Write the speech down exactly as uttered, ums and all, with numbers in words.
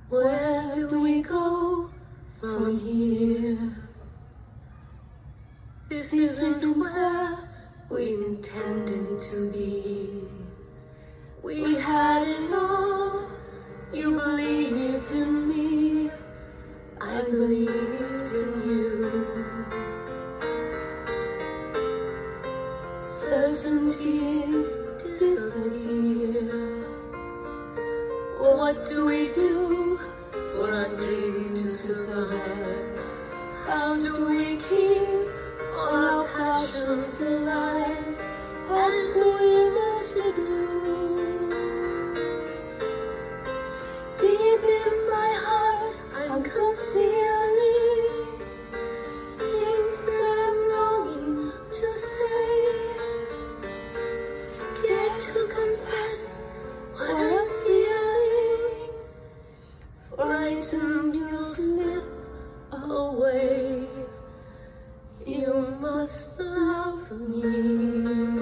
Where do we go from here? This isn't where we intended to be. We had it all. You believed in me. I believed in you. Certainties disappear. What do we do for our dream to survive? How do we keep all our passions alive as we must do? Deep in my heart, I'm concealing things that I'm longing to say. Scared to confess what I'm feeling. Frightened you'll slip away. You must love me.